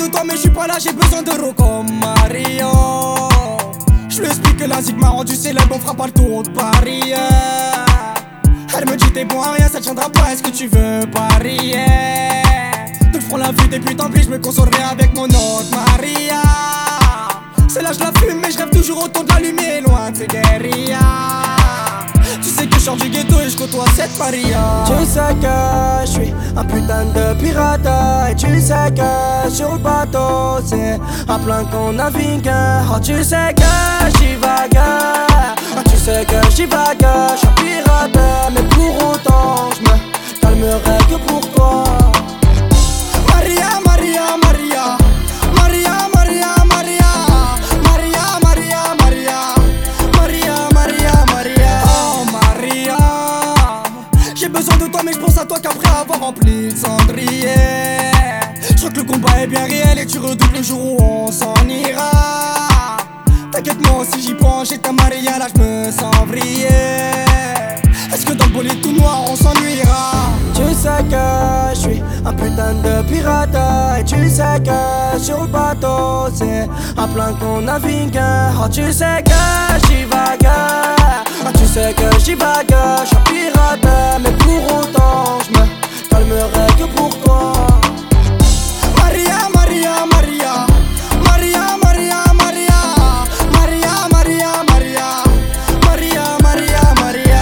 de toi mais je suis pas là, j'ai besoin de roues comme Mario. Je lui explique que la zig m'a rendu célèbre, on fera pas le tour de Paris. Elle me dit t'es bon à rien, ça tiendra pas, est-ce que tu veux parier? Nous ferons la vie des putes, tant pis, je me consolerai avec mon autre Maria. C'est là je la fume mais je rêve toujours autour de la lumière, loin de ces guérillas. Tu sais que je sors du ghetto et je côtoie cette Maria. Tu sais que je suis un putain de pirate. Et tu sais que sur le bateau c'est un plan qu'on navigue. Oh tu sais que j'y vague. Tu sais que j'y vague. Je suis un pirate mais pour autant je me calmerai que pour toi. Maria, Maria, Maria. Maria, Maria, Maria. Maria, Maria, Maria. Maria, Maria, Maria. Oh Maria, j'ai besoin de toi mais je pense à toi qu'après avoir rempli le cendrier. Je crois que le combat est bien réel et tu redoubles le jour où on s'en ira. T'inquiète moi aussi j'y pense, j'ai ta Maria là je me sens vriller. Est-ce que dans le bolide tout noir on s'ennuiera? Tu sais que je suis un putain de pirate. Et tu sais que sur le bateau c'est un plan qu'on navigue. Oh tu sais que j'y vague. Tu sais que j'y vague. Je suis un pirate mais pour autant je me calmerai que pour toi. Maria, Maria, Maria. Maria, Maria, Maria. Maria, Maria, Maria. Maria, Maria, Maria.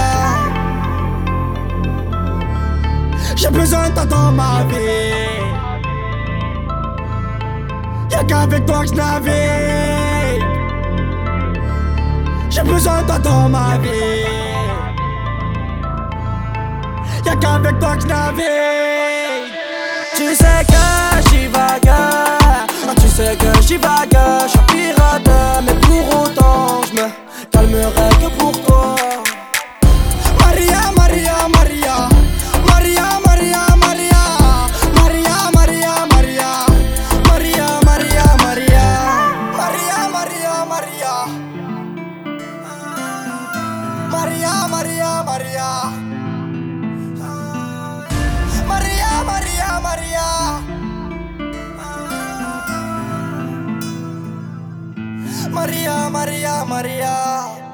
J'ai besoin de toi dans ma vie. Y'a qu'avec toi que je navigue. J'ai besoin de toi dans ma vie. Y'a qu'avec toi que je navigue. Tu sais que j'y vague. Tu sais que j'y vague. Je suis un pirate mais pour autant je me calmerai que pour toi. Maria, Maria, Maria. Maria, Maria, Maria. Maria, Maria, Maria. Maria, Maria, Maria. Maria, Maria, Maria. Maria, Maria, Maria. Maria, Maria, Maria. Maria, Maria, Maria.